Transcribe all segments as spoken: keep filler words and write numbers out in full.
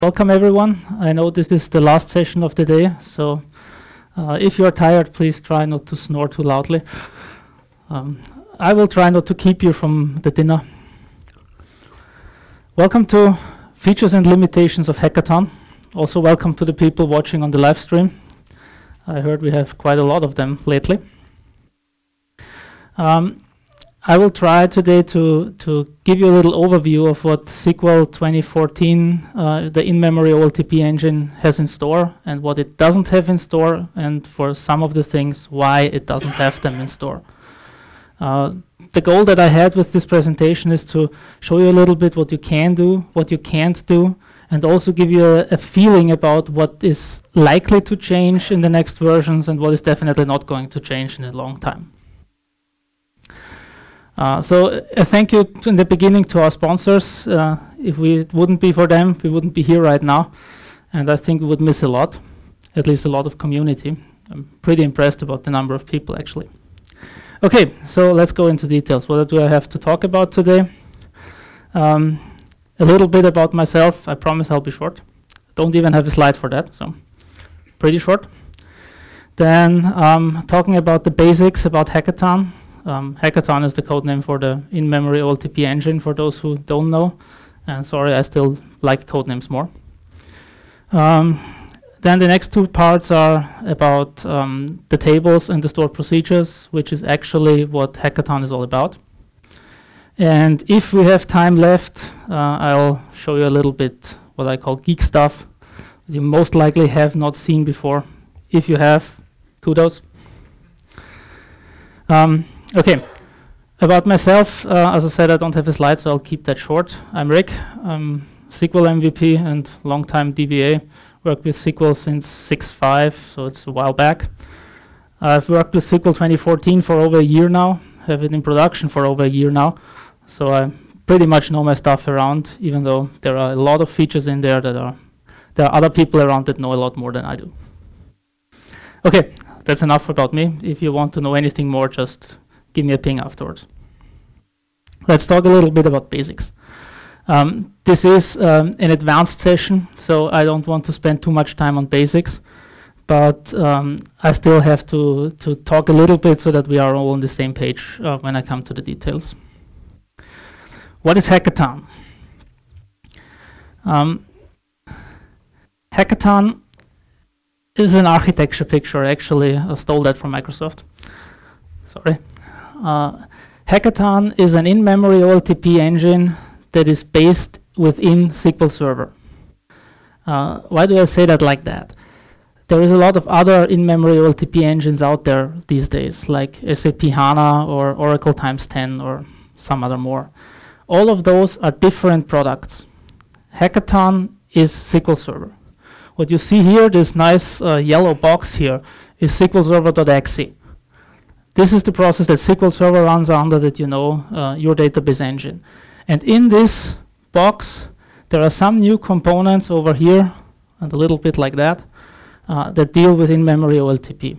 Welcome everyone. I know this is the last session of the day, so uh, if you're tired, please try not to snore too loudly. Um, I will try not to keep you from the dinner. Welcome to Features and Limitations of Hackathon. Also welcome to the people watching on the live stream. I heard we have quite a lot of them lately. Um, I will try today to, to give you a little overview of what S Q L twenty fourteen, uh, the in-memory O L T P engine, has in store and what it doesn't have in store, and for some of the things, why it doesn't have them in store. Uh, the goal that I had with this presentation is to show you a little bit what you can do, what you can't do, and also give you a, a feeling about what is likely to change in the next versions and what is definitely not going to change in a long time. Uh, so a thank you in the beginning to our sponsors. Uh, if we it wouldn't be for them, we wouldn't be here right now. And I think we would miss a lot, at least a lot of community. I'm pretty impressed about the number of people, actually. Okay, so let's go into details. What do I have to talk about today? Um, a little bit about myself. I promise I'll be short. Don't even have a slide for that, so pretty short. Then um, talking about the basics about Hackathon. Um, Hackathon is the code name for the in-memory O L T P engine, for those who don't know. And sorry, I still like code names more. Um, then the next two parts are about um, the tables and the stored procedures, which is actually what Hackathon is all about. And if we have time left, uh, I'll show you a little bit what I call geek stuff that you most likely have not seen before. If you have, kudos. Um, Okay, about myself, uh, as I said, I don't have a slide, so I'll keep that short. I'm Rick, I'm S Q L M V P and long-time D B A. Worked with S Q L since six point five, so it's a while back. I've worked with S Q L twenty fourteen for over a year now, have it in production for over a year now, so I pretty much know my stuff around, even though there are a lot of features in there that are, there are other people around that know a lot more than I do. Okay, that's enough about me. If you want to know anything more, just give me a ping afterwards. Let's talk a little bit about basics. Um, this is um, an advanced session, so I don't want to spend too much time on basics, but um, I still have to, to talk a little bit so that we are all on the same page uh, when I come to the details. What is Hackathon? Um, Hackathon is an architecture picture, actually. I stole that from Microsoft. Sorry. Uh, Hackathon is an in-memory O L T P engine that is based within S Q L Server. Uh, why do I say that like that? There is a lot of other in-memory O L T P engines out there these days, like S A P HANA or Oracle times ten or some other more. All of those are different products. Hackathon is S Q L Server. What you see here, this nice uh, yellow box here, is S Q L Server dot E X E. This is the process that S Q L Server runs under, that you know, uh, your database engine. And in this box, there are some new components over here, and a little bit like that, uh, that deal with in-memory O L T P.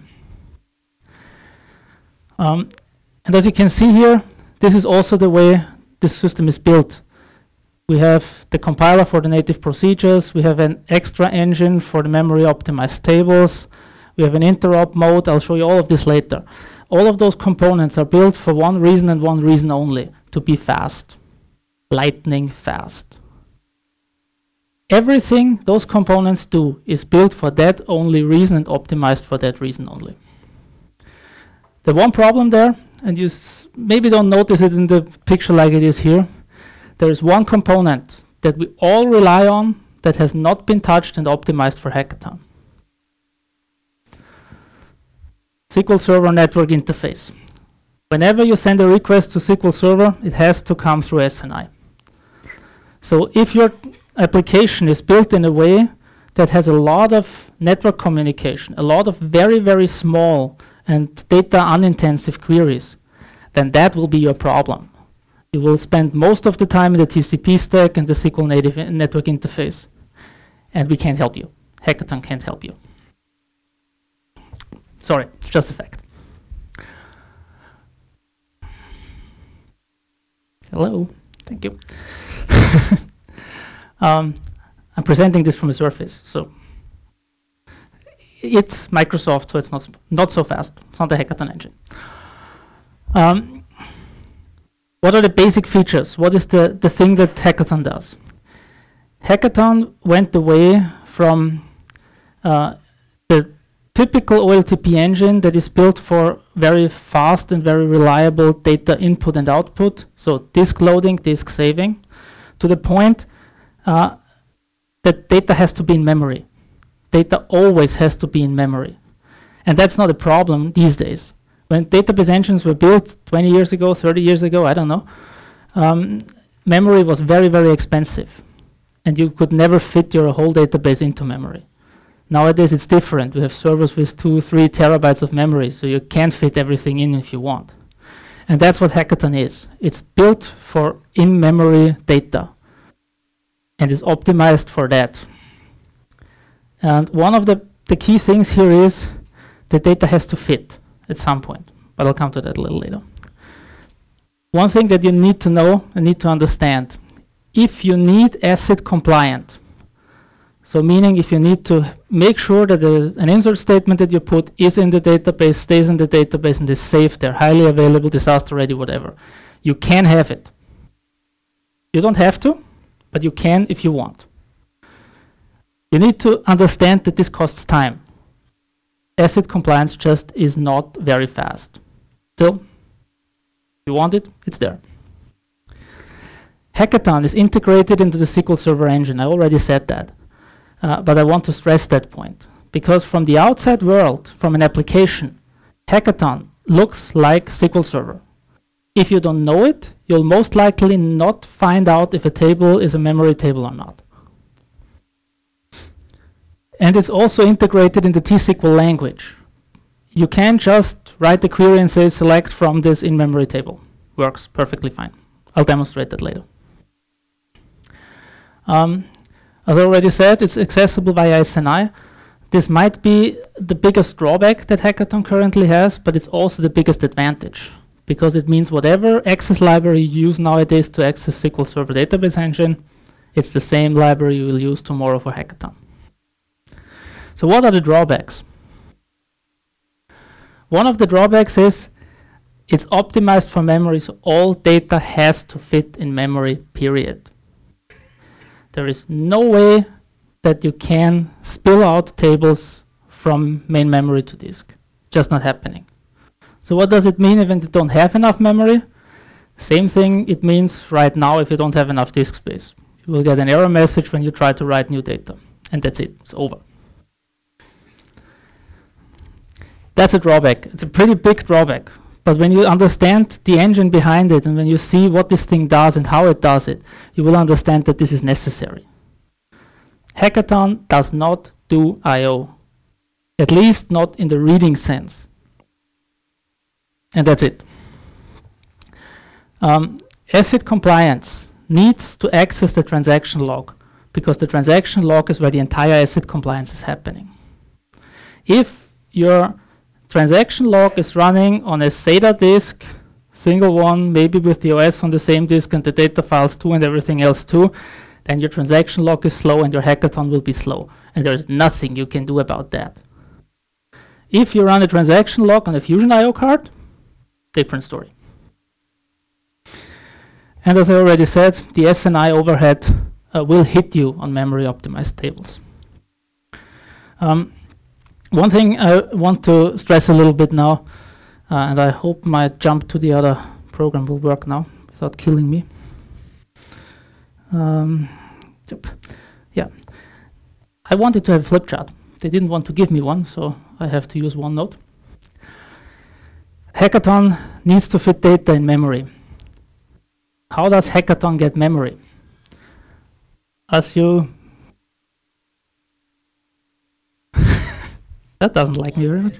Um, and as you can see here, this is also the way this system is built. We have the compiler for the native procedures. We have an extra engine for the memory optimized tables. We have an interop mode. I'll show you all of this later. All of those components are built for one reason and one reason only: to be fast, lightning fast. Everything those components do is built for that only reason and optimized for that reason only. The one problem there, and you s maybe don't notice it in the picture like it is here, there is one component that we all rely on that has not been touched and optimized for Hackathon. S Q L Server Network Interface. Whenever you send a request to S Q L Server, it has to come through S N I. So if your application is built in a way that has a lot of network communication, a lot of very, very small and data unintensive queries, then that will be your problem. You will spend most of the time in the T C P stack and the S Q L native network interface. And we can't help you. Hackathon can't help you. Sorry, it's just a fact. Hello, thank you. um, I'm presenting this from a Surface, so it's Microsoft, so it's not not so fast. It's not a hackathon engine. Um, what are the basic features? What is the, the thing that Hackathon does? Hackathon went away from uh, the typical O L T P engine that is built for very fast and very reliable data input and output, so disk loading, disk saving, to the point uh, that data has to be in memory. Data always has to be in memory. And that's not a problem these days. When database engines were built twenty years ago, thirty years ago, I don't know, um, memory was very, very expensive. And you could never fit your whole database into memory. Nowadays it's different. We have servers with two, three terabytes of memory, so you can fit everything in if you want. And that's what Hackathon is. It's built for in-memory data and is optimized for that. And one of the, the key things here is the data has to fit at some point, but I'll come to that a little later. One thing that you need to know and need to understand, if you need ACID compliant, so meaning if you need to make sure that the, an insert statement that you put is in the database, stays in the database, and is safe there, highly available, disaster ready, whatever, you can have it. You don't have to, but you can if you want. You need to understand that this costs time. ACID compliance just is not very fast. Still, if you want it, it's there. Hackathon is integrated into the S Q L Server engine. I already said that. Uh, but I want to stress that point. Because from the outside world, from an application, Hackathon looks like S Q L Server. If you don't know it, you'll most likely not find out if a table is a memory table or not. And it's also integrated in the T S Q L language. You can just write the query and say select from this in-memory table. Works perfectly fine. I'll demonstrate that later. Um, as I already said, it's accessible via S N I. This might be the biggest drawback that Hackathon currently has, but it's also the biggest advantage, because it means whatever access library you use nowadays to access S Q L Server Database Engine, it's the same library you will use tomorrow for Hackathon. So what are the drawbacks? One of the drawbacks is it's optimized for memory, so all data has to fit in memory, period. There is no way that you can spill out tables from main memory to disk. Just not happening. So what does it mean if you don't have enough memory? Same thing it means right now if you don't have enough disk space. You will get an error message when you try to write new data. And that's it, it's over. That's a drawback. It's a pretty big drawback. But when you understand the engine behind it and when you see what this thing does and how it does it, you will understand that this is necessary. Hackathon does not do I O, at least not in the reading sense. And that's it. Um, ACID compliance needs to access the transaction log, because the transaction log is where the entire ACID compliance is happening. If your transaction log is running on a SATA disk, single one, maybe with the O S on the same disk and the data files too and everything else too, then your transaction log is slow and your Hackathon will be slow. And there's nothing you can do about that. If you run a transaction log on a Fusion I O card, different story. And as I already said, the S N I overhead uh, will hit you on memory optimized tables. Um, One thing I want to stress a little bit now, uh, and I hope my jump to the other program will work now without killing me. Um, yep. Yeah, I wanted to have a flip chart. They didn't want to give me one, so I have to use OneNote. Hackathon needs to fit data in memory. How does Hackathon get memory? As you That doesn't like me very much.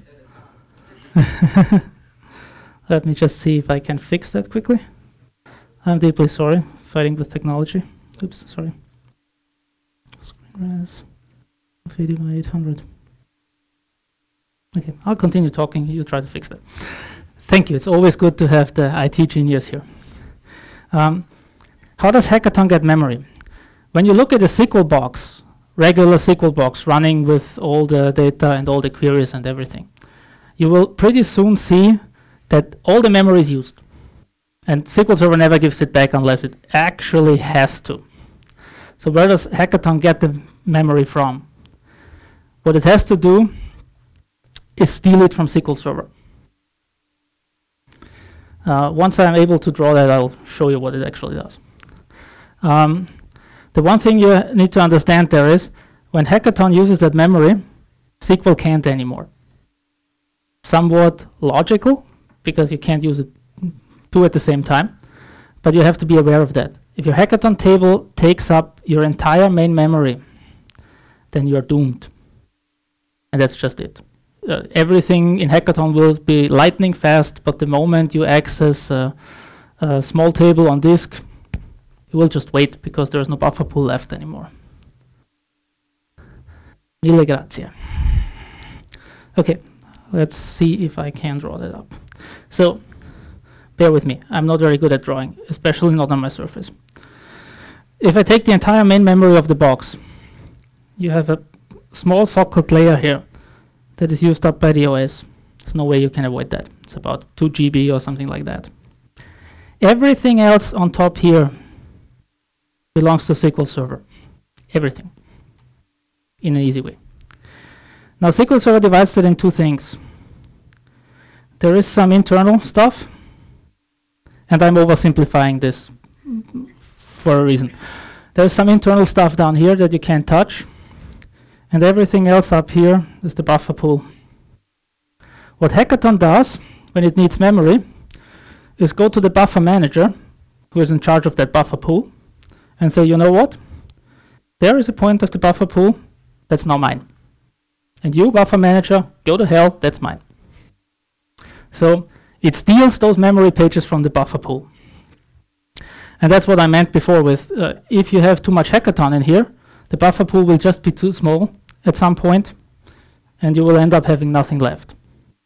Let me just see if I can fix that quickly. I'm deeply sorry, fighting with technology. Oops, sorry. Screen res, eighty by eight hundred. Okay, I'll continue talking, you try to fix that. Thank you, it's always good to have the I T genius here. Um, how does Hackathon get memory? When you look at a S Q L box, regular S Q L box running with all the data and all the queries and everything, you will pretty soon see that all the memory is used. And S Q L Server never gives it back unless it actually has to. So where does Hackathon get the memory from? What it has to do is steal it from S Q L Server. Uh, once I'm able to draw that, I'll show you what it actually does. Um, the one thing you need to understand there is, when Hackathon uses that memory, S Q L can't anymore. Somewhat logical, because you can't use it two at the same time, but you have to be aware of that. If your Hackathon table takes up your entire main memory, then you're doomed. And that's just it. Uh, everything in Hackathon will be lightning fast, but the moment you access uh, a small table on disk, you will just wait because there's no buffer pool left anymore. Mille grazie. Okay, let's see if I can draw that up. So, bear with me, I'm not very good at drawing, especially not on my surface. If I take the entire main memory of the box, you have a small socket layer here that is used up by the O S. There's no way you can avoid that. It's about two G B or something like that. Everything else on top here belongs to S Q L Server. Everything. In an easy way. Now S Q L Server divides it in two things. There is some internal stuff, and I'm oversimplifying this for a reason. There's some internal stuff down here that you can't touch, and everything else up here is the buffer pool. What Hackathon does when it needs memory is go to the buffer manager, who is in charge of that buffer pool, and say, you know what? There is a point of the buffer pool that's now mine. And you, buffer manager, go to hell, that's mine. So it steals those memory pages from the buffer pool. And that's what I meant before with, uh, if you have too much Hackathon in here, the buffer pool will just be too small at some point, and you will end up having nothing left.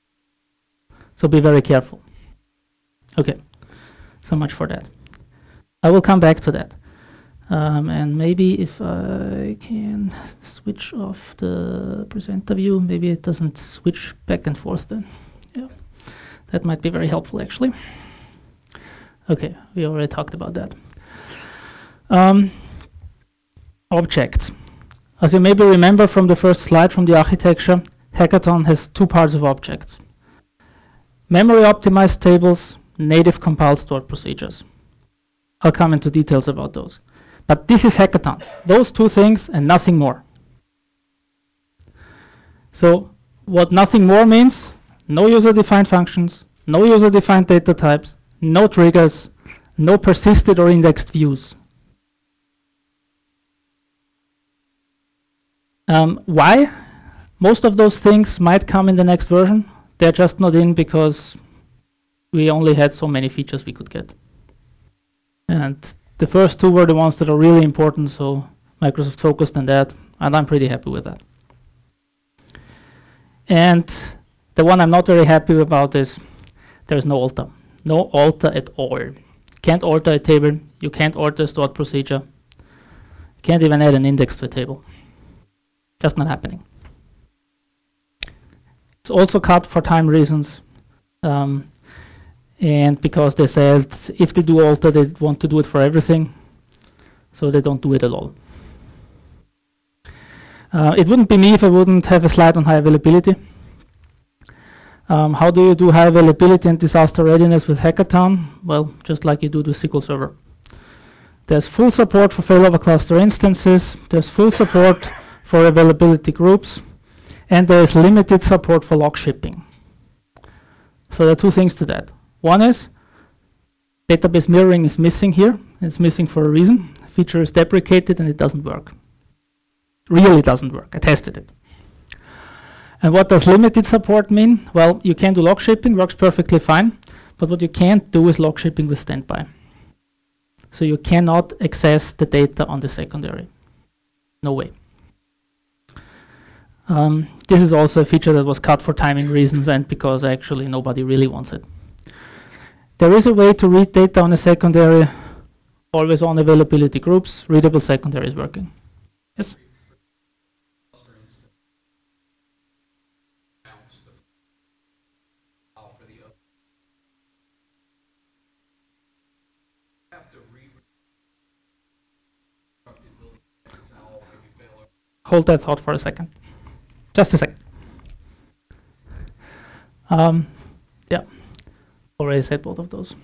So be very careful. Okay, so much for that. I will come back to that. Um, and maybe if I can switch off the presenter view, maybe it doesn't switch back and forth then. Yeah, that might be very helpful actually. Okay, we already talked about that. Um, objects. As you maybe remember from the first slide from the architecture, Hackathon has two parts of objects. Memory optimized tables, native compiled stored procedures. I'll come into details about those. But this is Hackathon. Those two things and nothing more. So what nothing more means, no user-defined functions, no user-defined data types, no triggers, no persisted or indexed views. Um, why? Most of those things might come in the next version. They're just not in because we only had so many features we could get. And the first two were the ones that are really important, so Microsoft focused on that, and I'm pretty happy with that. And the one I'm not very happy about is there's no alter. No alter at all. Can't alter a table, you can't alter a stored procedure. You can't even add an index to a table. Just not happening. It's also cut for time reasons. Um, and because they said if they do alter, they want to do it for everything. So they don't do it at all. Uh, it wouldn't be me if I wouldn't have a slide on high availability. Um, how do you do high availability and disaster readiness with Hackathon? Well, just like you do with S Q L Server. There's full support for failover cluster instances. There's full support for availability groups. And there is limited support for log shipping. So there are two things to that. One is database mirroring is missing here. It's missing for a reason. The feature is deprecated and it doesn't work. Really doesn't work. I tested it. And what does limited support mean? Well, you can do log shipping, works perfectly fine, but what you can't do is log shipping with standby. So you cannot access the data on the secondary. No way. Um, this is also a feature that was cut for timing reasons and because actually nobody really wants it. There is a way to read data on a secondary, always on availability groups. Readable secondary is working. Yes? hold that thought for a second. Just a second. Um, yeah, already said both of those.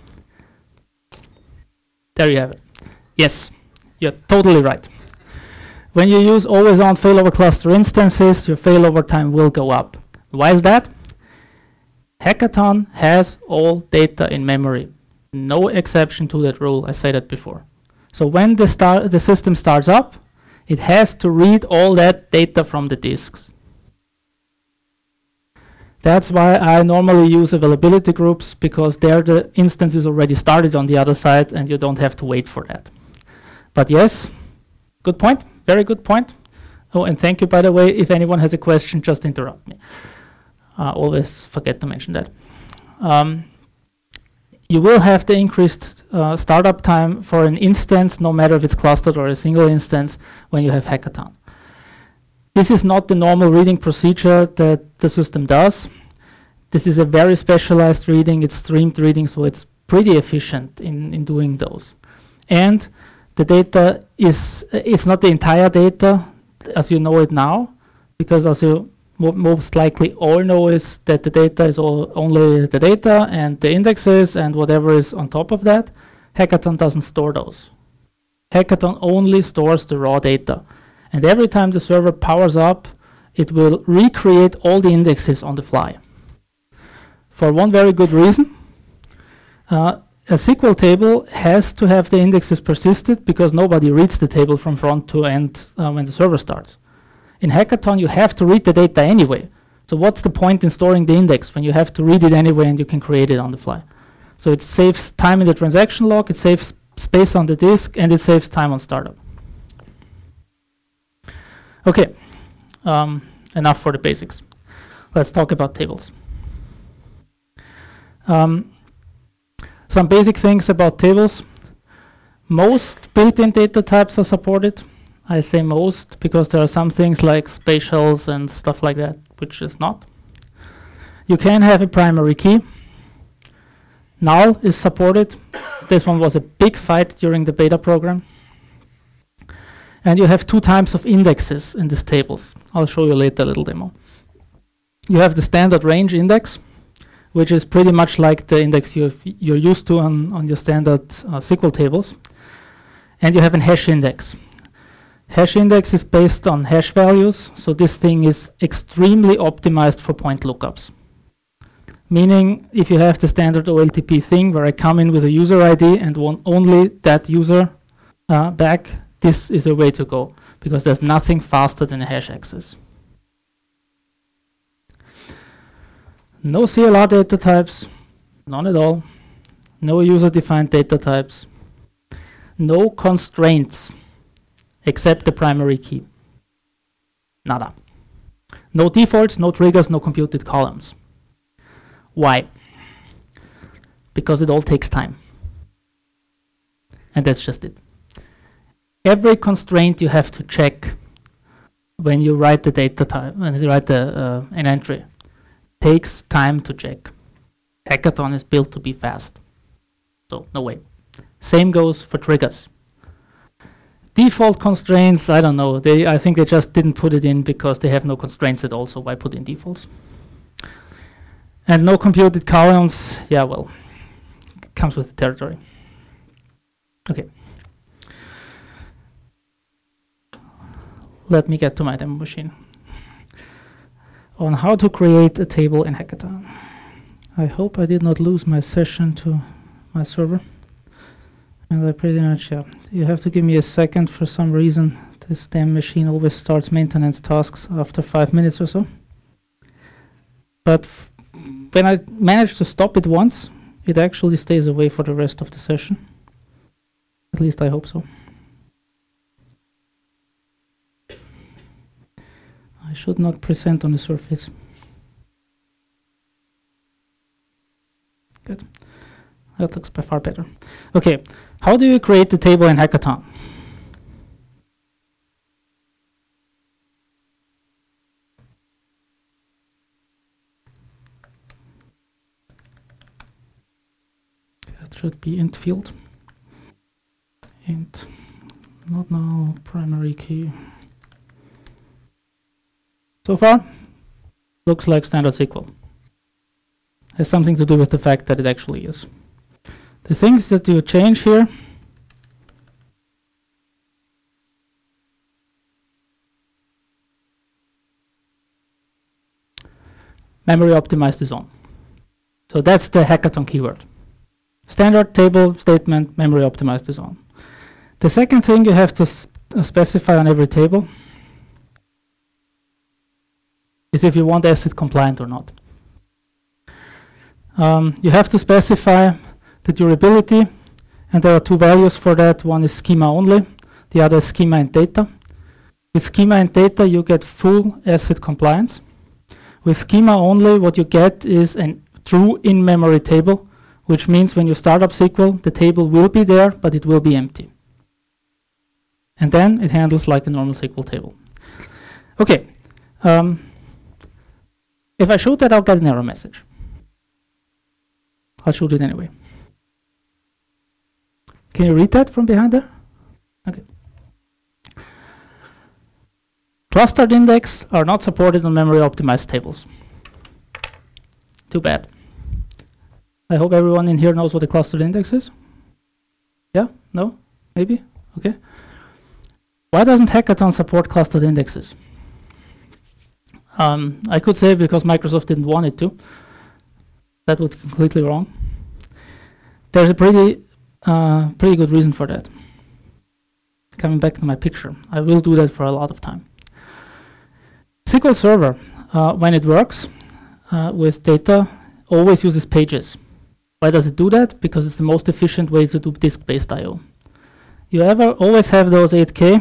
There you have it. Yes, you're totally right. When you use always-on failover cluster instances, your failover time will go up. Why is that? Hackathon has all data in memory. No exception to that rule. I said that before. So when the, start, the system starts up, it has to read all that data from the disks. That's why I normally use availability groups, because there the instance is already started on the other side and you don't have to wait for that. But yes, good point, very good point. Oh, and thank you, by the way. If anyone has a question, just interrupt me. Uh, always forget to mention that. Um, you will have the increased uh, startup time for an instance, no matter if it's clustered or a single instance, when you have Hackathon. This is not the normal reading procedure that the system does. This is a very specialized reading. It's streamed reading, so it's pretty efficient in, in doing those. And the data is, uh, it's not the entire data as you know it now, because as you mo most likely all know is that the data is all only the data and the indexes and whatever is on top of that. Hackathon doesn't store those. Hackathon only stores the raw data. And every time the server powers up, it will recreate all the indexes on the fly. For one very good reason. Uh, a S Q L table has to have the indexes persisted, because nobody reads the table from front to end uh, when the server starts. In Hackathon, you have to read the data anyway. So what's the point in storing the index when you have to read it anyway and you can create it on the fly? So it saves time in the transaction log, it saves space on the disk, and it saves time on startup. Okay, um, enough for the basics. Let's talk about tables. Um, some basic things about tables. Most built-in data types are supported. I say most because there are some things like spatials and stuff like that, which is not. You can have a primary key. Null is supported. This one was a big fight during the beta program. And you have two types of indexes in these tables. I'll show you later a little demo. You have the standard range index, which is pretty much like the index you've, you're used to on, on your standard uh, S Q L tables. And you have an hash index. Hash index is based on hash values, so this thing is extremely optimized for point lookups. Meaning, if you have the standard O L T P thing where I come in with a user I D and want only that user uh, back, this is a way to go, because there's nothing faster than a hash access. No C L R data types, none at all. No user-defined data types. No constraints, except the primary key. Nada. No defaults, no triggers, no computed columns. Why? Because it all takes time. And that's just it. Every constraint you have to check when you write the data type, when you write the, uh, an entry, takes time to check. Hackathon is built to be fast. So no way. Same goes for triggers. Default constraints, I don't know. They, I think they just didn't put it in because they have no constraints at all, so why put in defaults? And no computed columns, yeah, well, comes with the territory. Okay. Let me get to my demo machine. On how to create a table in Hackathon. I hope I did not lose my session to my server. And I pretty much, yeah. You have to give me a second. For some reason, this damn machine always starts maintenance tasks after five minutes or so. But when I manage to stop it once, it actually stays away for the rest of the session. At least I hope so. I should not present on the surface. Good. That looks by far better. Okay, how do you create the table in Hackathon? That should be int field. Int, not now, primary key. So far, looks like standard S Q L. Has something to do with the fact that it actually is. The things that you change here, memory optimized is on. So that's the hackathon keyword. Standard table statement, memory optimized is on. The second thing you have to s uh, specify on every table is if you want ACID compliant or not. Um, you have to specify the durability, and there are two values for that. One is schema only, the other is schema and data. With schema and data, you get full ACID compliance. With schema only, what you get is a true in-memory table, which means when you start up S Q L, the table will be there, but it will be empty. And then it handles like a normal S Q L table. Okay. Um, if I shoot that, I'll get an error message. I'll shoot it anyway. Can you read that from behind there? Okay. Clustered index are not supported on memory optimized tables. Too bad. I hope everyone in here knows what a clustered index is. Yeah? No? Maybe? Okay. Why doesn't Hackathon support clustered indexes? Um, I could say because Microsoft didn't want it to. That would be completely wrong. There's a pretty, uh, pretty good reason for that. Coming back to my picture, I will do that for a lot of time. S Q L Server, uh, when it works uh, with data, always uses pages. Why does it do that? Because it's the most efficient way to do disk-based I O. You ever always have those eight K?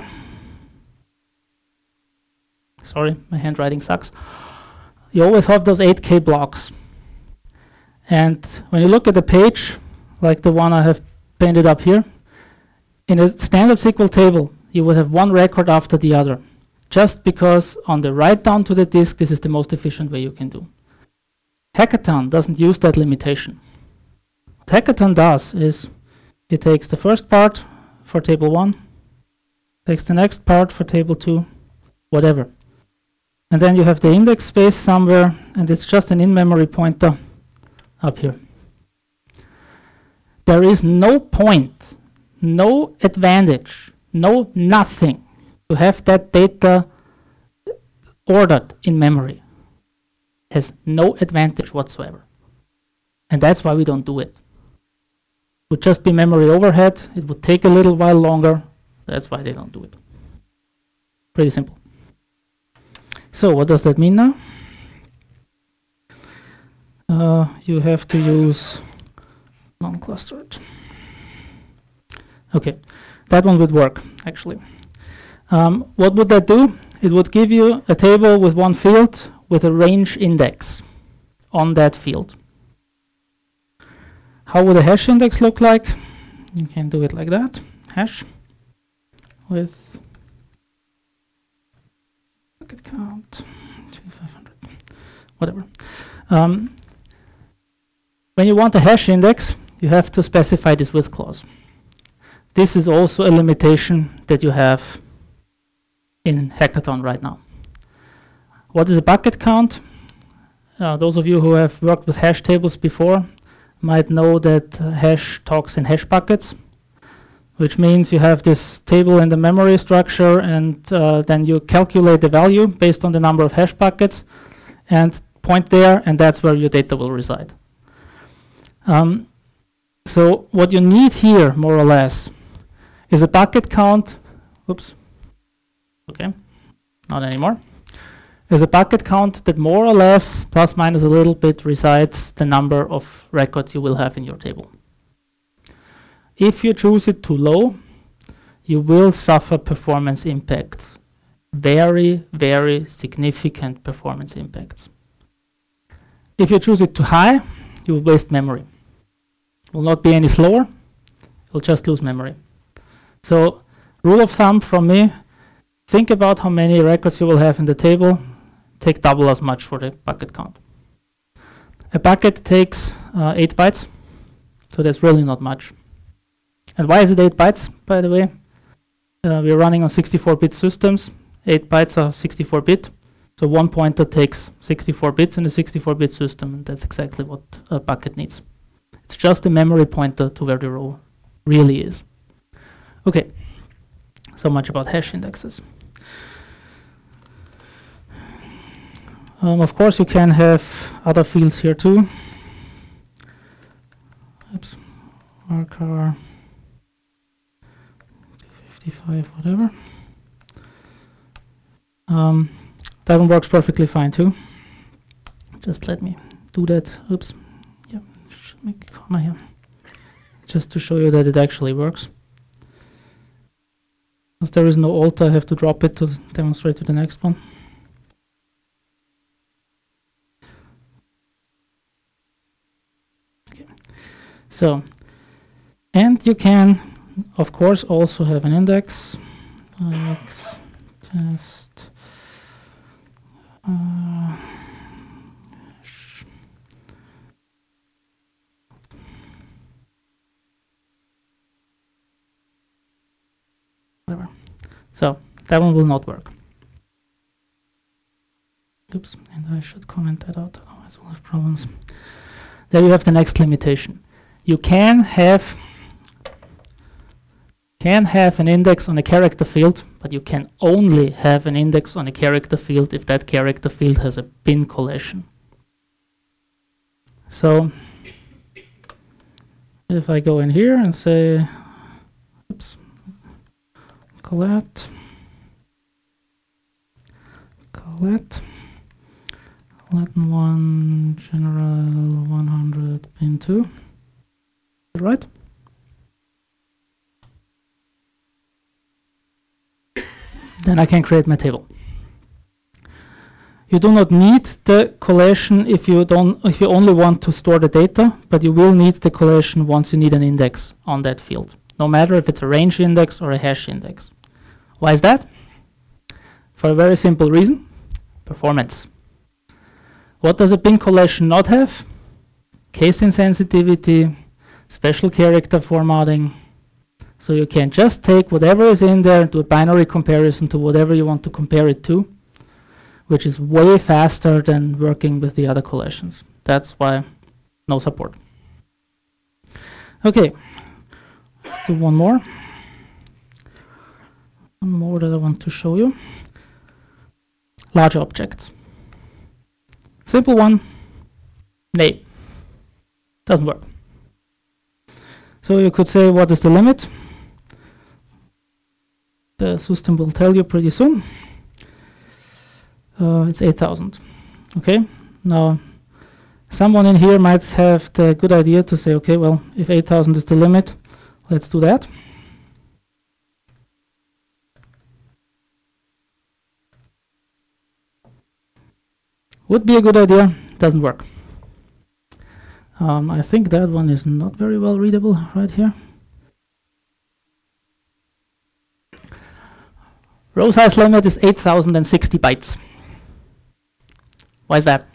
Sorry, my handwriting sucks. You always have those eight K blocks. And when you look at the page, like the one I have painted up here, in a standard S Q L table, you would have one record after the other, just because on the write down to the disk, this is the most efficient way you can do. Hackathon doesn't use that limitation. What Hackathon does is it takes the first part for table one, takes the next part for table two, whatever. And then you have the index space somewhere, and it's just an in-memory pointer up here. There is no point, no advantage, no nothing to have that data ordered in memory. It has no advantage whatsoever. And that's why we don't do it. It would just be memory overhead. It would take a little while longer. That's why they don't do it. Pretty simple. So what does that mean now? Uh, you have to use non-clustered. Okay, that one would work, actually. Um, what would that do? It would give you a table with one field with a range index on that field. How would a hash index look like? You can do it like that, hash, with bucket count, twenty-five hundred, whatever. Um, when you want a hash index, you have to specify this with clause. This is also a limitation that you have in Hackathon right now. What is a bucket count? Uh, those of you who have worked with hash tables before might know that uh, hash talks in hash buckets, which means you have this table in the memory structure, and uh, then you calculate the value based on the number of hash buckets and point there, and that's where your data will reside. Um, so what you need here, more or less, is a bucket count. Oops. Okay, not anymore. Is a bucket count that more or less, plus minus a little bit, resides the number of records you will have in your table. If you choose it too low, you will suffer performance impacts. Very, very significant performance impacts. If you choose it too high, you will waste memory. It will not be any slower, you'll just lose memory. So, rule of thumb from me, think about how many records you will have in the table, take double as much for the bucket count. A bucket takes uh, eight bytes, so that's really not much. And why is it eight bytes, by the way? Uh, we're running on sixty-four bit systems. eight bytes are sixty-four bit, So one pointer takes sixty-four bits in a sixty-four bit system, and that's exactly what a bucket needs. It's just a memory pointer to where the row really is. Okay, so much about hash indexes. Um, of course, you can have other fields here too. Oops, varchar fifty-five, whatever. Um, that one works perfectly fine too. Just let me do that. Oops. Yeah, should make a comma here, just to show you that it actually works. As there is no alt, I have to drop it to demonstrate to the next one. Okay. So, and you can, of course, also have an index. Index test. Uh, whatever. So that one will not work. Oops, and I should comment that out, otherwise we'll have problems. There you have the next limitation. You can have can have an index on a character field, but you can only have an index on a character field if that character field has a bin collection. So if I go in here and say, oops, collect, collect, Latin one, general one hundred, bin two, right? Then I can create my table. You do not need the collation if you don't, if you only want to store the data, but you will need the collation once you need an index on that field, no matter if it's a range index or a hash index. Why is that? For a very simple reason: performance. What does a bin collation not have? Case insensitivity, special character formatting. So you can just take whatever is in there, do a binary comparison to whatever you want to compare it to, which is way faster than working with the other collations. That's why no support. Okay, let's do one more. One more that I want to show you. Large objects. Simple one, nay, doesn't work. So you could say, what is the limit? The system will tell you pretty soon. Uh, it's eight thousand. Okay, now someone in here might have the good idea to say, okay, well, if eight thousand is the limit, let's do that. Would be a good idea, doesn't work. Um, I think that one is not very well readable right here. Row size limit is eight thousand sixty bytes. Why is that?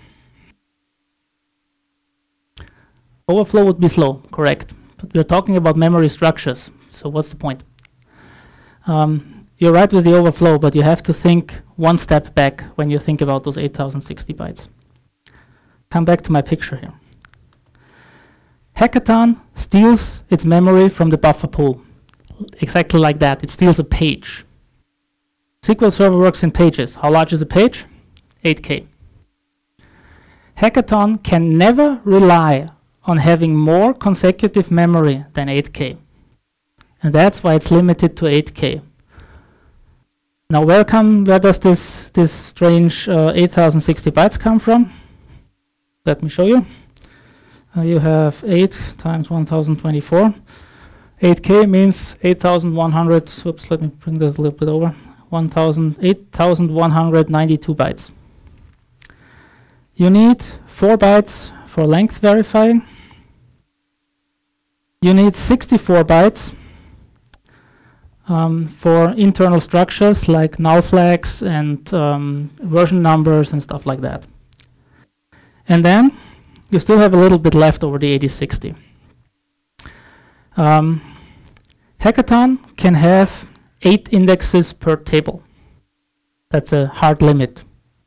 Overflow would be slow, correct. But we're talking about memory structures, so what's the point? Um, you're right with the overflow, but you have to think one step back when you think about those eight thousand sixty bytes. Come back to my picture here. Hackathon steals its memory from the buffer pool. Exactly like that, it steals a page. S Q L Server works in pages. How large is a page? eight K. Hackathon can never rely on having more consecutive memory than eight K. And that's why it's limited to eight K. Now where come where does this this strange uh, eight thousand sixty bytes come from? Let me show you. Uh, you have eight times one thousand twenty-four. eight K means eight thousand one hundred. Oops, let me bring this a little bit over. eight thousand one hundred ninety-two bytes. You need four bytes for length verifying. You need sixty-four bytes um, for internal structures like null flags and um, version numbers and stuff like that. And then you still have a little bit left over the eighty sixty. Um, Hackathon can have eight indexes per table. That's a hard limit.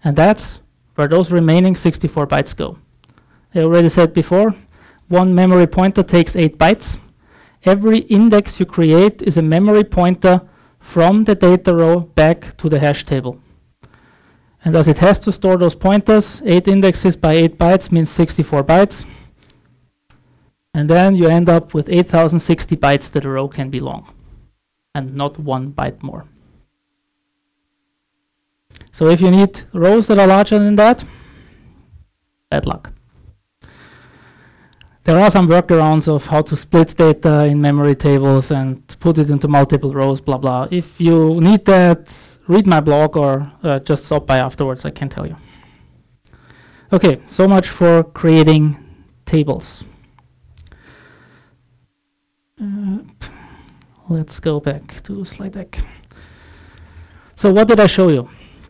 And that's where those remaining sixty-four bytes go. I already said before, one memory pointer takes eight bytes. Every index you create is a memory pointer from the data row back to the hash table. And as it has to store those pointers, eight indexes by eight bytes means sixty-four bytes. And then you end up with eight thousand sixty bytes that a row can be long, and not one byte more. So if you need rows that are larger than that, bad luck. There are some workarounds of how to split data in memory tables and put it into multiple rows, blah, blah. If you need that, read my blog or uh, just stop by afterwards, I can tell you. Okay, so much for creating tables. Uh, let's go back to slide deck. So what did I show you?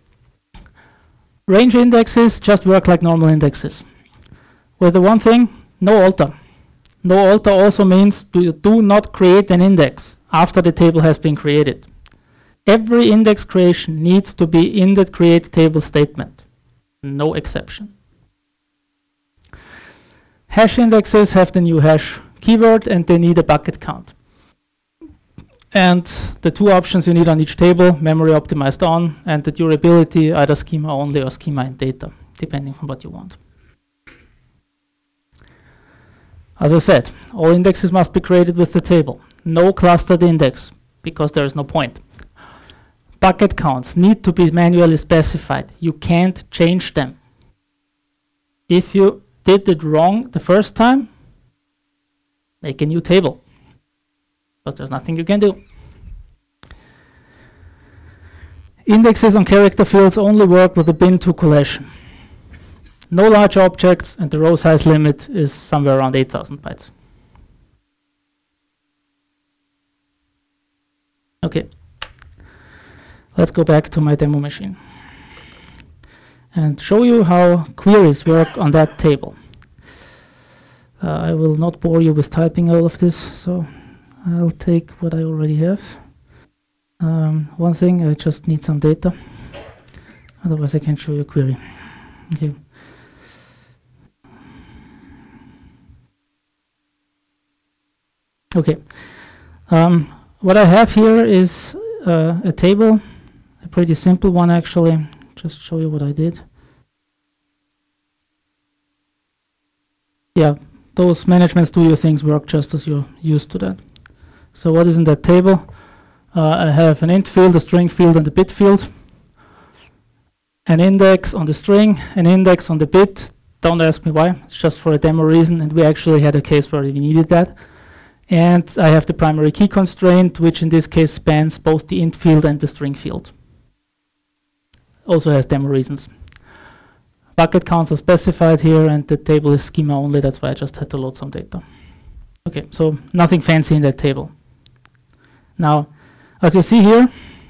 Range indexes just work like normal indexes. With the one thing, no alter. No alter also means do you do not create an index after the table has been created. Every index creation needs to be in the create table statement. No exception. Hash indexes have the new hash keyword and they need a bucket count. And the two options you need on each table, memory optimized on, and the durability, either schema only or schema in data, depending on what you want. As I said, all indexes must be created with the table. No clustered index, because there is no point. Bucket counts need to be manually specified. You can't change them. If you did it wrong the first time, make a new table, because there's nothing you can do. Indexes on character fields only work with the bin two collation. No large objects, and the row size limit is somewhere around eight thousand bytes. Okay, let's go back to my demo machine and show you how queries work on that table. Uh, I will not bore you with typing all of this, so I'll take what I already have. Um, one thing, I just need some data, otherwise I can't show you a query. Okay. Okay, um, what I have here is uh, a table, a pretty simple one actually. Just show you what I did. Yeah, those management studio things work just as you're used to that. So what is in that table? Uh, I have an int field, a string field, and a bit field. An index on the string, an index on the bit. Don't ask me why, it's just for a demo reason, and we actually had a case where we needed that. And I have the primary key constraint, which in this case spans both the int field and the string field. Also has demo reasons. Bucket counts are specified here, and the table is schema only, that's why I just had to load some data. Okay, so nothing fancy in that table. Now, as you see here,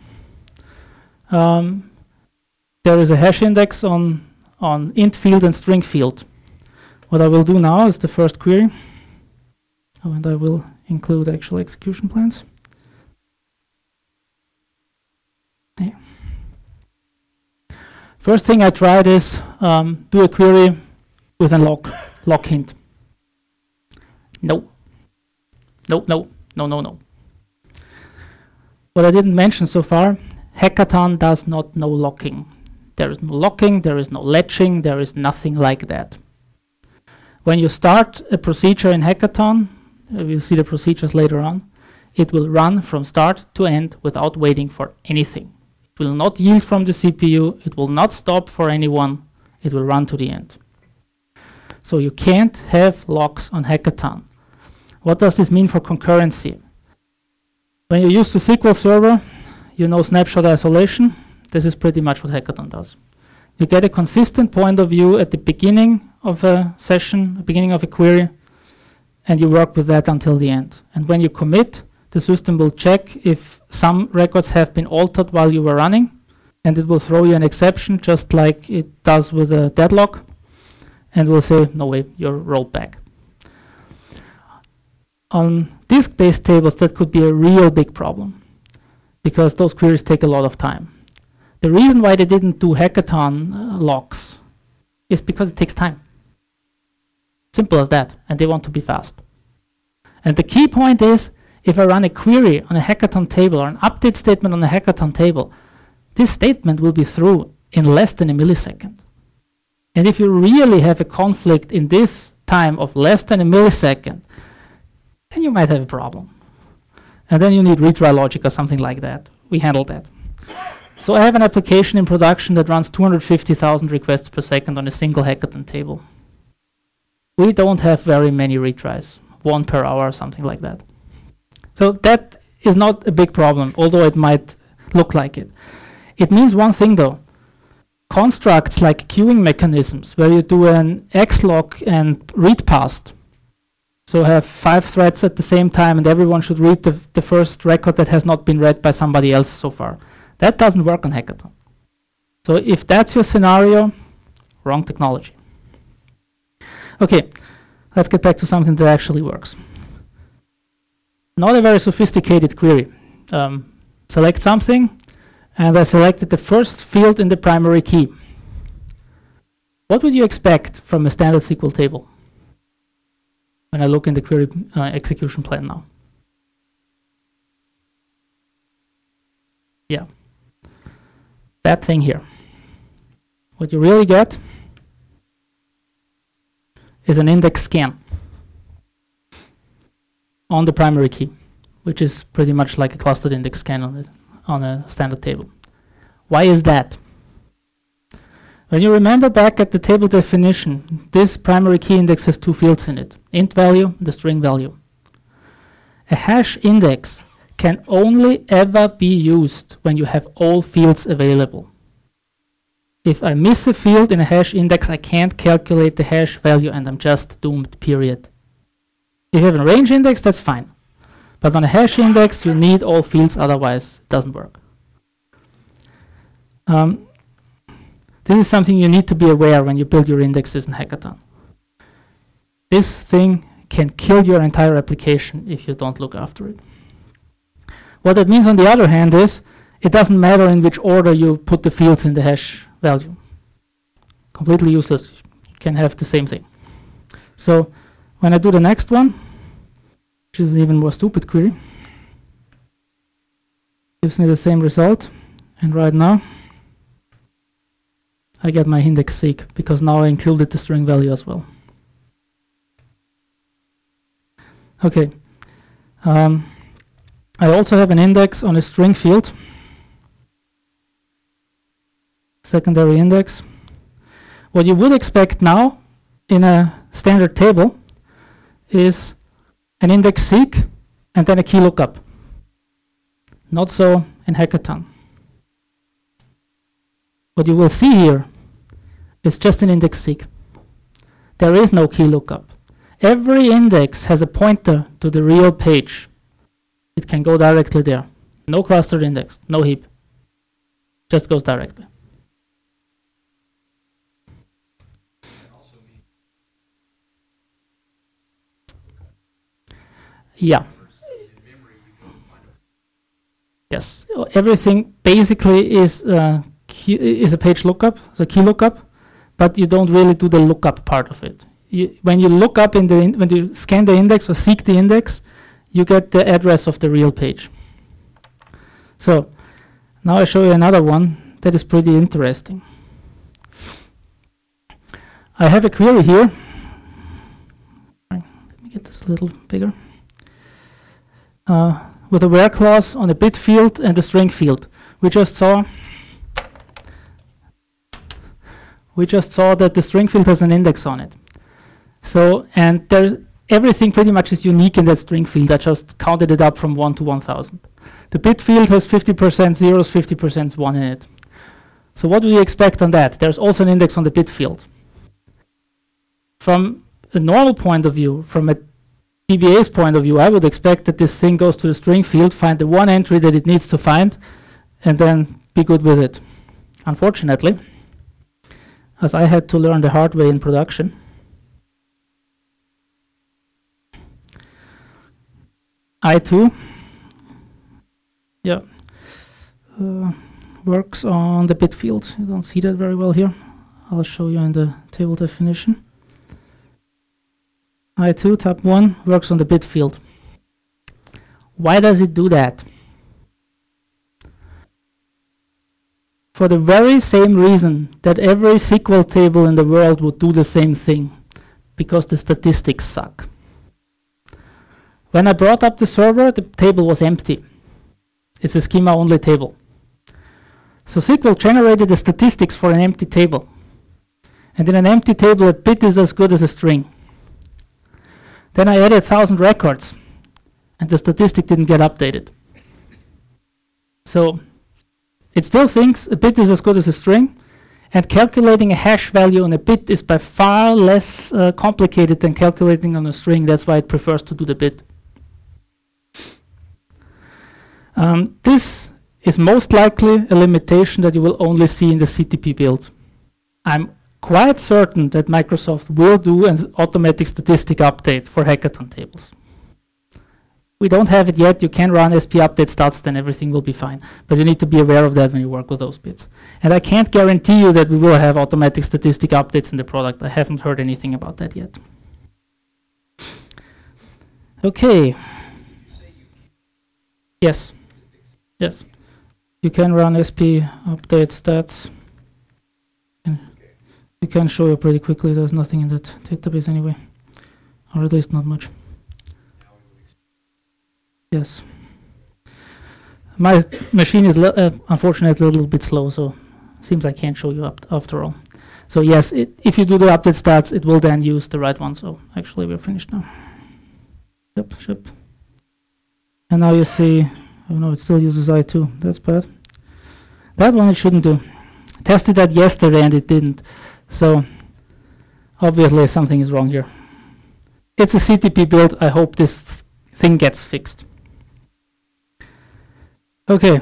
um, there is a hash index on, on int field and string field. What I will do now is the first query. Oh, and I will include actual execution plans. Yeah. First thing I tried is um, do a query with a lock, lock hint. No. No, no, no, no, no. What I didn't mention so far, Hackathon does not know locking. There is no locking, there is no latching, there is nothing like that. When you start a procedure in Hackathon, uh, we'll see the procedures later on, it will run from start to end without waiting for anything. It will not yield from the C P U, it will not stop for anyone, it will run to the end. So you can't have locks on Hackathon. What does this mean for concurrency? When you're used to S Q L Server, you know snapshot isolation. This is pretty much what Hackathon does. You get a consistent point of view at the beginning of a session, the beginning of a query, and you work with that until the end. And when you commit, the system will check if some records have been altered while you were running, and it will throw you an exception just like it does with a deadlock, and will say, no way, you're rolled back. On disk-based tables, that could be a real big problem, because those queries take a lot of time. The reason why they didn't do hackathon uh, locks is because it takes time. Simple as that, and they want to be fast. And the key point is, if I run a query on a hackathon table or an update statement on a hackathon table, this statement will be through in less than a millisecond. And if you really have a conflict in this time of less than a millisecond, then you might have a problem. And then you need retry logic or something like that. We handle that. So I have an application in production that runs two hundred fifty thousand requests per second on a single hackathon table. We don't have very many retries, one per hour or something like that. So that is not a big problem, although it might look like it. It means one thing though. Constructs like queuing mechanisms, where you do an X lock and read past, so have five threads at the same time and everyone should read the, the first record that has not been read by somebody else so far. That doesn't work on Hackathon. So if that's your scenario, wrong technology. Okay, let's get back to something that actually works. Not a very sophisticated query. Um, select something, and I selected the first field in the primary key. What would you expect from a standard S Q L table when I look in the query uh, execution plan now? Yeah, that thing here. What you really get is an index scan on the primary key, which is pretty much like a clustered index scan on it, on a standard table. Why is that? When you remember back at the table definition, this primary key index has two fields in it, int value and the string value. A hash index can only ever be used when you have all fields available. If I miss a field in a hash index, I can't calculate the hash value and I'm just doomed, period. If you have a range index, that's fine. But on a hash index, you need all fields, otherwise it doesn't work. Um, this is something you need to be aware when you build your indexes in Hackathon. This thing can kill your entire application if you don't look after it. What that means on the other hand is, it doesn't matter in which order you put the fields in the hash value. Completely useless. You can have the same thing. So when I do the next one, which is an even more stupid query, gives me the same result. And right now, I get my index seek, because now I included the string value as well. Okay. Um, I also have an index on a string field. Secondary index. What you would expect now in a standard table is an index seek and then a key lookup. Not so in Hackathon. What you will see here is just an index seek. There is no key lookup. Every index has a pointer to the real page. It can go directly there. No clustered index, no heap. Just goes directly. Yeah. Yes. Everything basically is uh, key, is a page lookup, the key lookup, but you don't really do the lookup part of it. You, when you look up in the in when you scan the index or seek the index, you get the address of the real page. So now I show you another one that is pretty interesting. I have a query here. Let me get this a little bigger. Uh, with a where clause on a bit field and a string field. We just saw we just saw that the string field has an index on it. So, and there, everything pretty much is unique in that string field. I just counted it up from one to one thousand. The bit field has fifty percent zeros, fifty percent one in it. So what do we expect on that? There's also an index on the bit field. From a normal point of view, from a D B A's point of view, I would expect that this thing goes to the string field, find the one entry that it needs to find, and then be good with it. Unfortunately, as I had to learn the hard way in production, I too, yeah, uh, works on the bit field. You don't see that very well here. I'll show you in the table definition. I two tab one works on the bit field. Why does it do that? For the very same reason that every S Q L table in the world would do the same thing, because the statistics suck. When I brought up the server, the table was empty. It's a schema-only table. So S Q L generated the statistics for an empty table. And in an empty table, a bit is as good as a string. Then I added one thousand records, and the statistic didn't get updated. So it still thinks a bit is as good as a string, and calculating a hash value on a bit is by far less uh, complicated than calculating on a string. That's why it prefers to do the bit. Um, this is most likely a limitation that you will only see in the C T P build. I'm quite certain that Microsoft will do an automatic statistic update for hackathon tables. We don't have it yet. You can run S P update stats, then everything will be fine. But you need to be aware of that when you work with those bits. And I can't guarantee you that we will have automatic statistic updates in the product. I haven't heard anything about that yet. Okay. Yes. Yes. You can run S P update stats. And you can show you pretty quickly. There's nothing in that database anyway, or at least not much. Yes. My machine is uh, unfortunately a little bit slow, so seems I can't show you up after all. So yes, it, if you do the update stats, it will then use the right one. So actually, we're finished now. Yep, yep. And now you see, oh no, it still uses I two. That's bad. That one it shouldn't do. Tested that yesterday and it didn't. So obviously something is wrong here. It's a C T P build. I hope this th thing gets fixed. Okay.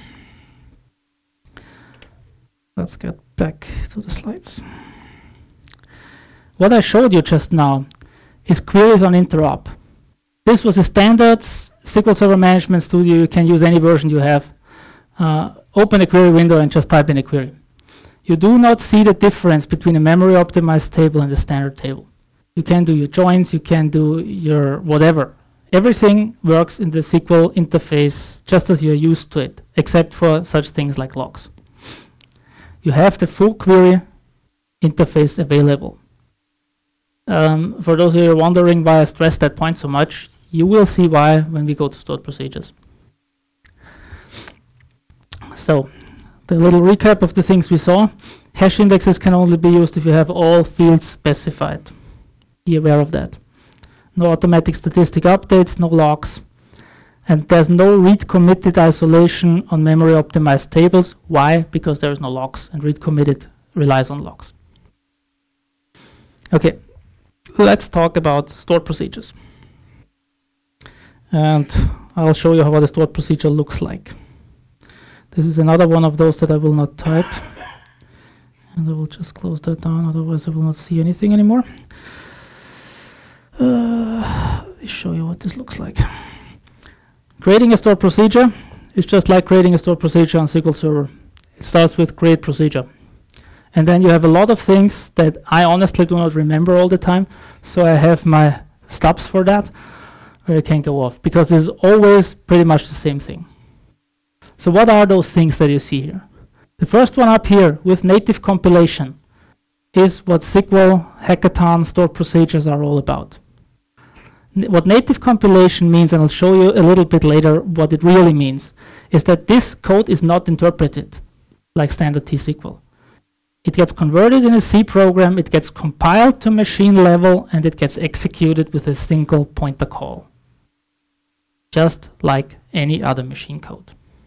Let's get back to the slides. What I showed you just now is queries on interop. This was a standard S Q L Server Management Studio. You can use any version you have. Uh, open a query window and just type in a query. You do not see the difference between a memory optimized table and a standard table. You can do your joins, you can do your whatever. Everything works in the S Q L interface just as you're used to it, except for such things like logs. You have the full query interface available. Um, for those of you wondering why I stress that point so much, you will see why when we go to stored procedures. So, the little recap of the things we saw. Hash indexes can only be used if you have all fields specified. Be aware of that. No automatic statistic updates, no logs. And there's no read committed isolation on memory optimized tables. Why? Because there's no logs, and read committed relies on logs. Okay, let's talk about stored procedures. And I'll show you how the stored procedure looks like. This is another one of those that I will not type. And I will just close that down, otherwise I will not see anything anymore. Uh, let me show you what this looks like. Creating a stored procedure is just like creating a stored procedure on S Q L Server. It starts with create procedure. And then you have a lot of things that I honestly do not remember all the time. So I have my stubs for that, where it can go off, because it's always pretty much the same thing. So what are those things that you see here? The first one up here with native compilation is what S Q L Hackathon stored procedures are all about. N what native compilation means, and I'll show you a little bit later what it really means, is that this code is not interpreted like standard T S Q L. It gets converted in a C program, it gets compiled to machine level, and it gets executed with a single pointer call, just like any other machine code.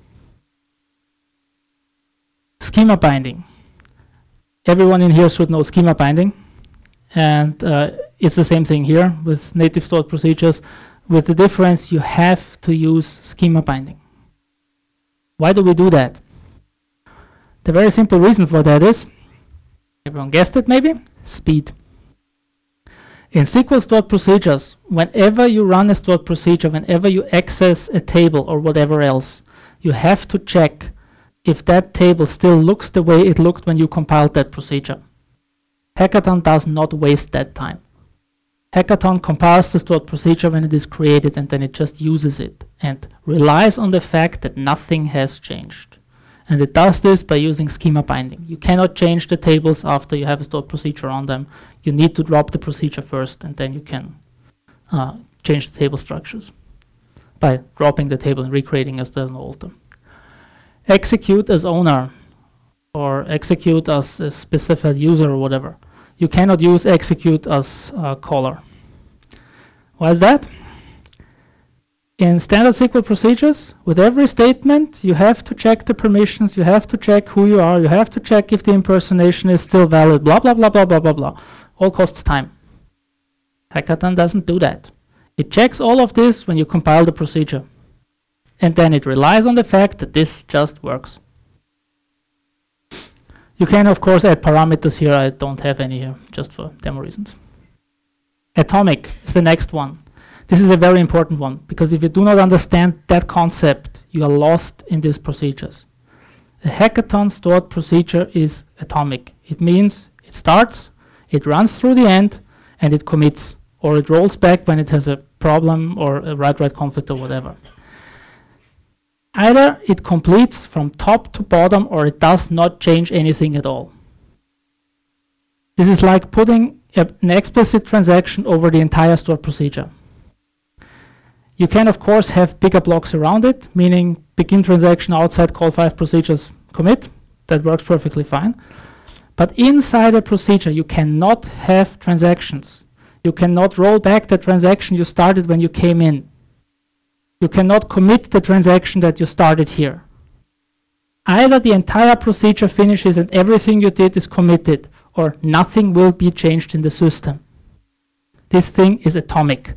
Schema binding. Everyone in here should know schema binding, and uh, it's the same thing here with native stored procedures, with the difference you have to use schema binding. Why do we do that? The very simple reason for that is, everyone guessed it maybe, speed. In S Q L stored procedures, whenever you run a stored procedure, whenever you access a table or whatever else, you have to check if that table still looks the way it looked when you compiled that procedure. Hackathon does not waste that time. Hackathon compiles the stored procedure when it is created, and then it just uses it and relies on the fact that nothing has changed. And it does this by using schema binding. You cannot change the tables after you have a stored procedure on them. You need to drop the procedure first, and then you can uh, change the table structures by dropping the table and recreating as an alter. Execute as owner or execute as a specified user or whatever. You cannot use execute as a caller. Why is that? In standard S Q L procedures, with every statement, you have to check the permissions, you have to check who you are, you have to check if the impersonation is still valid, blah, blah, blah, blah, blah, blah, blah. All costs time. Hackathon doesn't do that. It checks all of this when you compile the procedure. And then it relies on the fact that this just works. You can, of course, add parameters here. I don't have any here, just for demo reasons. Atomic is the next one. This is a very important one, because if you do not understand that concept, you are lost in these procedures. A hackathon stored procedure is atomic. It means it starts, it runs through the end, and it commits, or it rolls back when it has a problem or a write-write conflict or whatever. Either it completes from top to bottom, or it does not change anything at all. This is like putting a, an explicit transaction over the entire stored procedure. You can, of course, have bigger blocks around it, meaning begin transaction outside call five procedures commit. That works perfectly fine. But inside a procedure, you cannot have transactions. You cannot roll back the transaction you started when you came in. You cannot commit the transaction that you started here. Either the entire procedure finishes and everything you did is committed, or nothing will be changed in the system. This thing is atomic.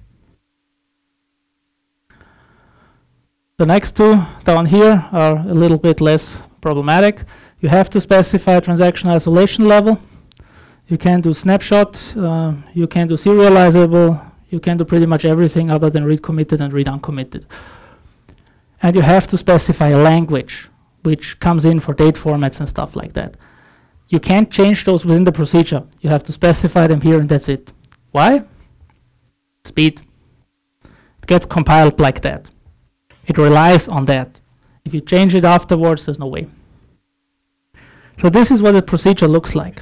The next two down here are a little bit less problematic. You have to specify transaction isolation level. You can do snapshot. Uh, you can do serializable. You can do pretty much everything other than read committed and read uncommitted. And you have to specify a language, which comes in for date formats and stuff like that. You can't change those within the procedure. You have to specify them here, and that's it. Why? Speed. It gets compiled like that. It relies on that. If you change it afterwards, there's no way. So this is what a procedure looks like.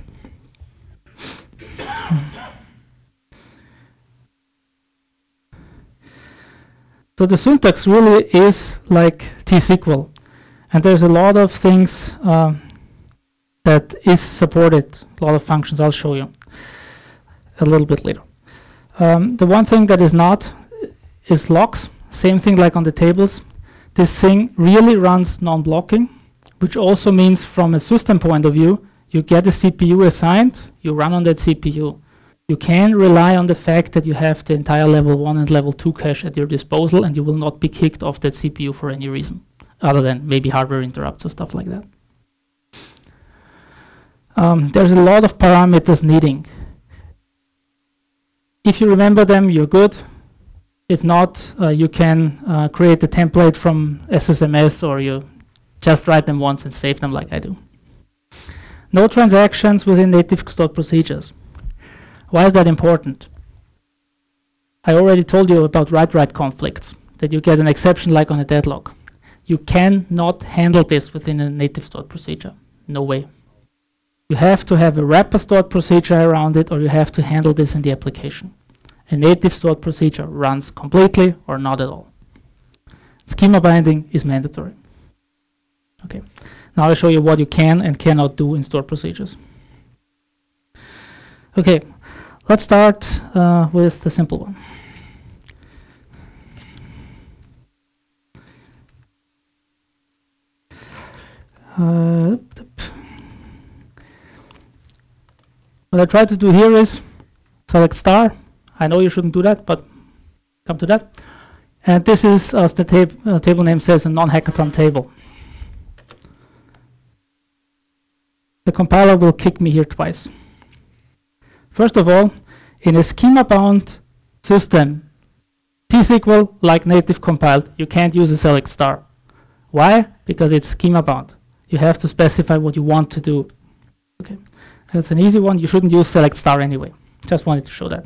So the syntax really is like T S Q L. And there's a lot of things um, that is supported, a lot of functions. I'll show you a little bit later. Um, the one thing that is not is locks. Same thing like on the tables. This thing really runs non-blocking, which also means from a system point of view, you get a C P U assigned, you run on that C P U. You can rely on the fact that you have the entire level one and level two cache at your disposal, and you will not be kicked off that C P U for any reason, other than maybe hardware interrupts or stuff like that. Um, there's a lot of parameters needing. If you remember them, you're good. If not, uh, you can uh, create a template from S S M S, or you just write them once and save them like I do. No transactions within native stored procedures. Why is that important? I already told you about write-write conflicts, that you get an exception like on a deadlock. You cannot handle this within a native stored procedure. No way. You have to have a wrapper stored procedure around it, or you have to handle this in the application. A native stored procedure runs completely or not at all. Schema binding is mandatory. Okay, now I'll show you what you can and cannot do in stored procedures. Okay, let's start uh, with the simple one. Uh, what I try to do here is select star. I know you shouldn't do that, but come to that. And this is, as the tab uh, table name says, a non-hackathon table. The compiler will kick me here twice. First of all, in a schema-bound system, T S Q L, like native compiled, you can't use a select star. Why? Because it's schema-bound. You have to specify what you want to do. Okay, that's an easy one. You shouldn't use select star anyway. Just wanted to show that.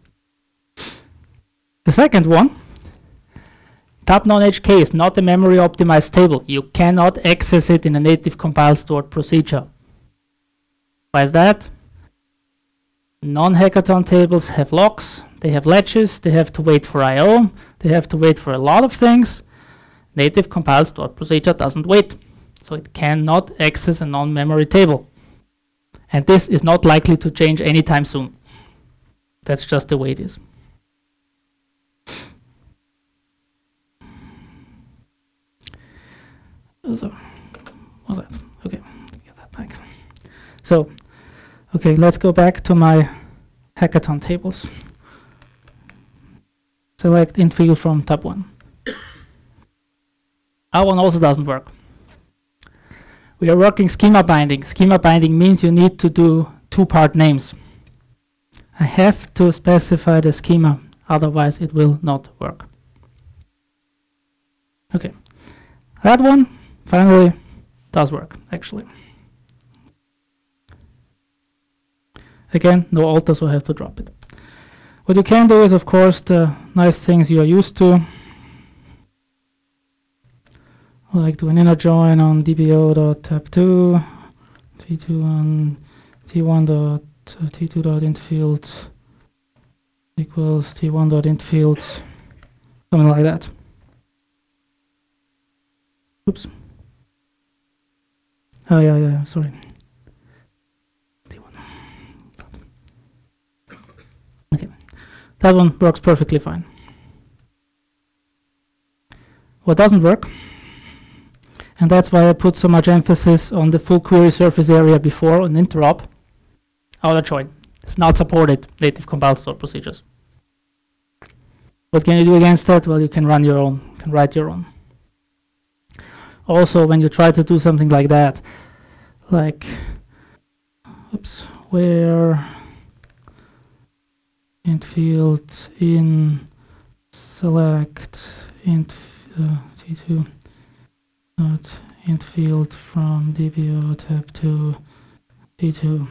The second one, tab non-H K is not a memory optimized table. You cannot access it in a native compile stored procedure. Why is that? Non-hackathon tables have locks, they have latches, they have to wait for I O, they have to wait for a lot of things. Native compile stored procedure doesn't wait, so it cannot access a non-memory table. And this is not likely to change anytime soon. That's just the way it is. So, what's that? Okay, get that back. So, okay, let's go back to my hackathon tables. Select int field from tab one. That one also doesn't work. We are working schema binding. Schema binding means you need to do two-part names. I have to specify the schema, otherwise it will not work. Okay, that one finally does work, actually. Again, no alter, so I have to drop it. What you can do is, of course, the nice things you are used to, like do an inner join on D B O dot tab two, T two on T one dot T two dot int fields equals T one dot int fields, something like that. Oops. Oh yeah, yeah, sorry. T one. Okay, that one works perfectly fine. What doesn't work, and that's why I put so much emphasis on the full query surface area before on interop, outer join. It's not supported native compile stored procedures. What can you do against that? Well, you can run your own, you can write your own. Also, when you try to do something like that, like, oops, where int field in select int uh, T two dot int field from D B O tab two T two.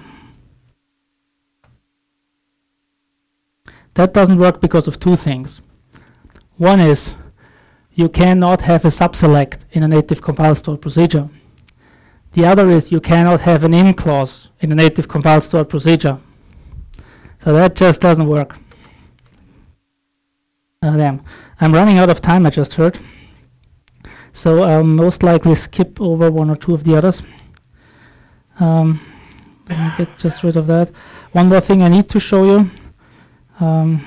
That doesn't work because of two things. One is you cannot have a subselect in a native compile stored procedure. The other is you cannot have an in clause in a native compile stored procedure. So that just doesn't work. Uh, damn. I'm running out of time, I just heard. So I'll most likely skip over one or two of the others. Um, let me get just rid of that. One more thing I need to show you um,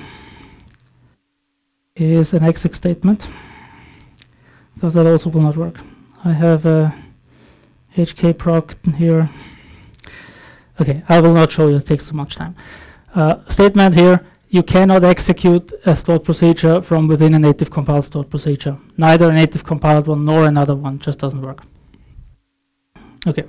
is an exec statement, because that also will not work. I have a H K proc here. Okay, I will not show you, it takes too much time. Uh, statement here, you cannot execute a stored procedure from within a native compiled stored procedure. Neither a native compiled one nor another one, just doesn't work. Okay.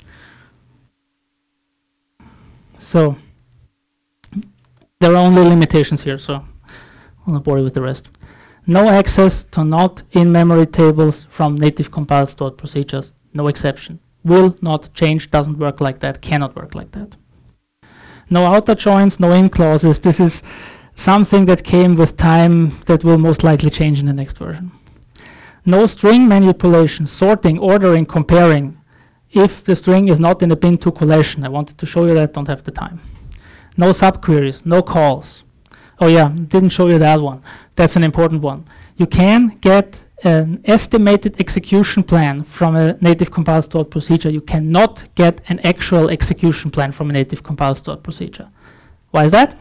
So, there are only limitations here, so I'll not bore you with the rest. No access to not in-memory tables from native compiled stored procedures. No exception. Will not change, doesn't work like that, cannot work like that. No outer joins, no in clauses. This is something that came with time that will most likely change in the next version. No string manipulation, sorting, ordering, comparing, if the string is not in a bin two collection. I wanted to show you that, don't have the time. No subqueries, no calls. Oh yeah, didn't show you that one. That's an important one. You can get an estimated execution plan from a native compile stored procedure. You cannot get an actual execution plan from a native compile stored procedure. Why is that?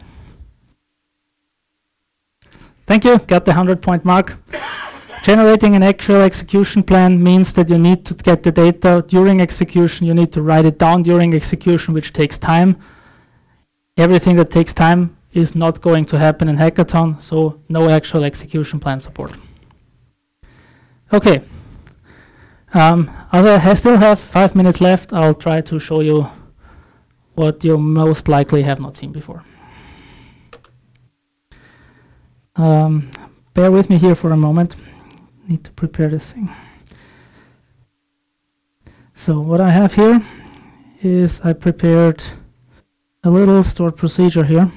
Thank you, got the hundred point mark. Generating an actual execution plan means that you need to get the data during execution. You need to write it down during execution, which takes time. Everything that takes time is not going to happen in Hackathon, so no actual execution plan support. Okay, um, as I ha still have five minutes left, I'll try to show you what you most likely have not seen before. Um, bear with me here for a moment. Need to prepare this thing. So what I have here is I prepared a little stored procedure here.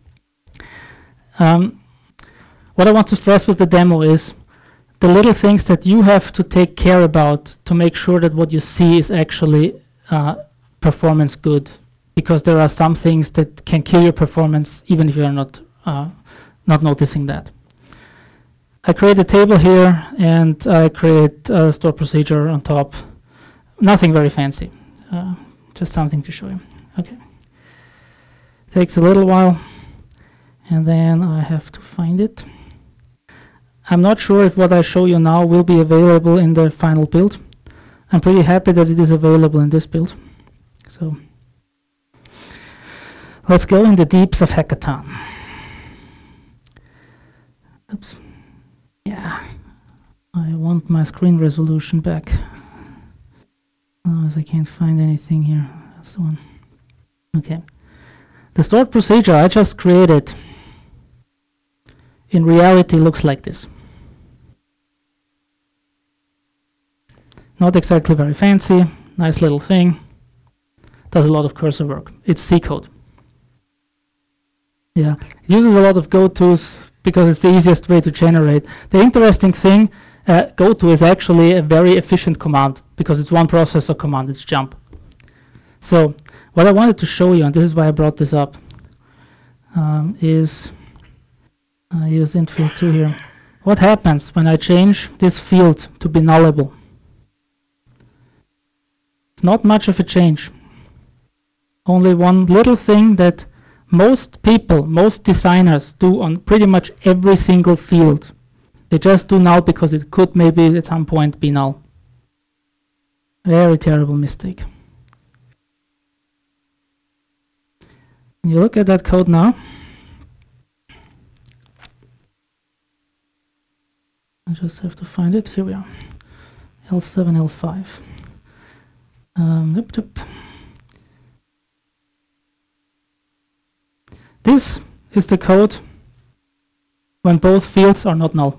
Um, what I want to stress with the demo is the little things that you have to take care about to make sure that what you see is actually uh, performance good, because there are some things that can kill your performance even if you are not uh, not noticing that. I create a table here and I create a store procedure on top. Nothing very fancy, uh, just something to show you. Okay. Takes a little while, and then I have to find it. I'm not sure if what I show you now will be available in the final build. I'm pretty happy that it is available in this build. So let's go in the deeps of Hackathon. Oops. Yeah, I want my screen resolution back. Otherwise I can't find anything here. That's the one. Okay. The stored procedure I just created in reality looks like this. Not exactly very fancy, nice little thing. Does a lot of cursor work. It's C code. Yeah, it uses a lot of go-tos because it's the easiest way to generate. The interesting thing, uh, goto is actually a very efficient command because it's one processor command, it's jump. So what I wanted to show you, and this is why I brought this up, um, is I use intfield two here. What happens when I change this field to be nullable? It's not much of a change. Only one little thing that most people, most designers do on pretty much every single field. They just do null because it could maybe at some point be null. Very terrible mistake. When you look at that code now, I just have to find it. Here we are. L seven, L five. Um, yep, yep. This is the code when both fields are not null.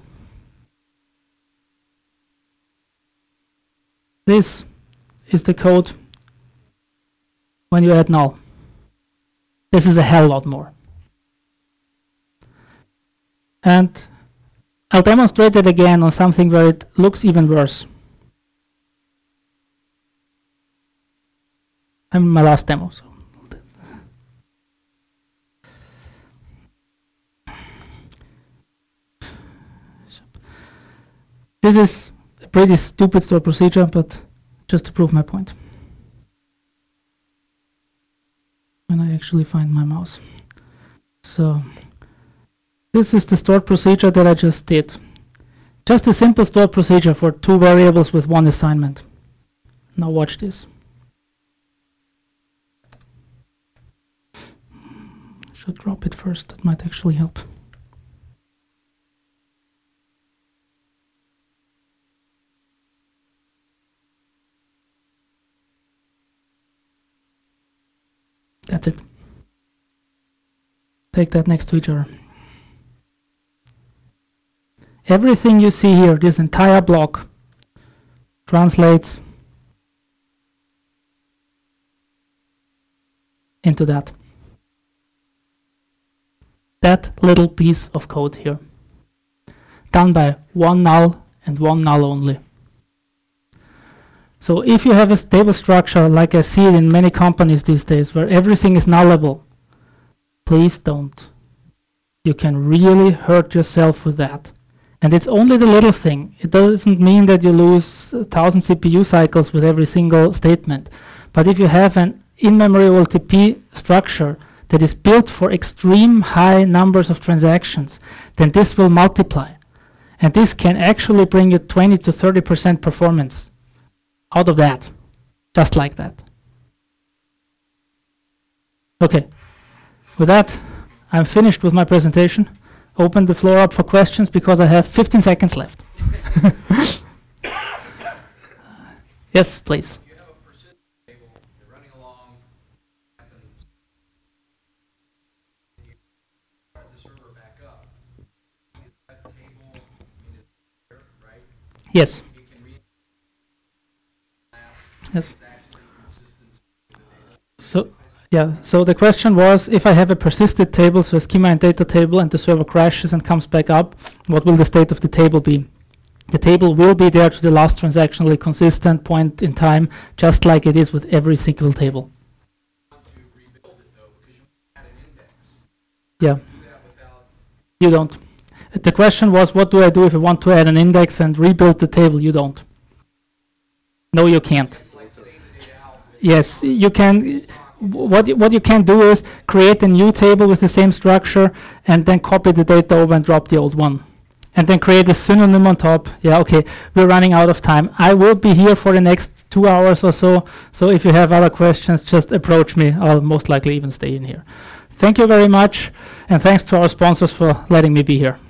This is the code when you add null. This is a hell lot more. And I'll demonstrate it again on something where it looks even worse. I'm in my last demo. So. This is a pretty stupid store procedure, but just to prove my point. When I actually find my mouse. So this is the stored procedure that I just did. Just a simple stored procedure for two variables with one assignment. Now watch this. Should drop it first, that might actually help. That's it. Take that next to each other. Everything you see here, this entire block, translates into that. That little piece of code here. Done by one null and one null only. So if you have a stable structure like I see it in many companies these days where everything is nullable, please don't. You can really hurt yourself with that. And it's only the little thing. It doesn't mean that you lose a thousand C P U cycles with every single statement. But if you have an in-memory O L T P structure that is built for extreme high numbers of transactions, then this will multiply. And this can actually bring you twenty to thirty percent performance out of that, just like that. Okay, with that, I'm finished with my presentation. Open the floor up for questions because I have fifteen seconds left. Yes, please. You have a persistent table, you're running along, happens, you start the server back up. Is that table, I mean, it's there, right? Yes. It can read last Yes. So, yeah, so the question was, if I have a persisted table, so a schema and data table, and the server crashes and comes back up, what will the state of the table be? The table will be there to the last transactionally consistent point in time, just like it is with every single table. Want to rebuild it though, because you add an index. Yeah, Do that without, you don't. The question was, what do I do if I want to add an index and rebuild the table? You don't. No, you can't. like, save the data out with Yes, you can. What you, what you can do is create a new table with the same structure and then copy the data over and drop the old one. And then create a synonym on top. Yeah, okay, we're running out of time. I will be here for the next two hours or so. So if you have other questions, just approach me. I'll most likely even stay in here. Thank you very much. And thanks to our sponsors for letting me be here.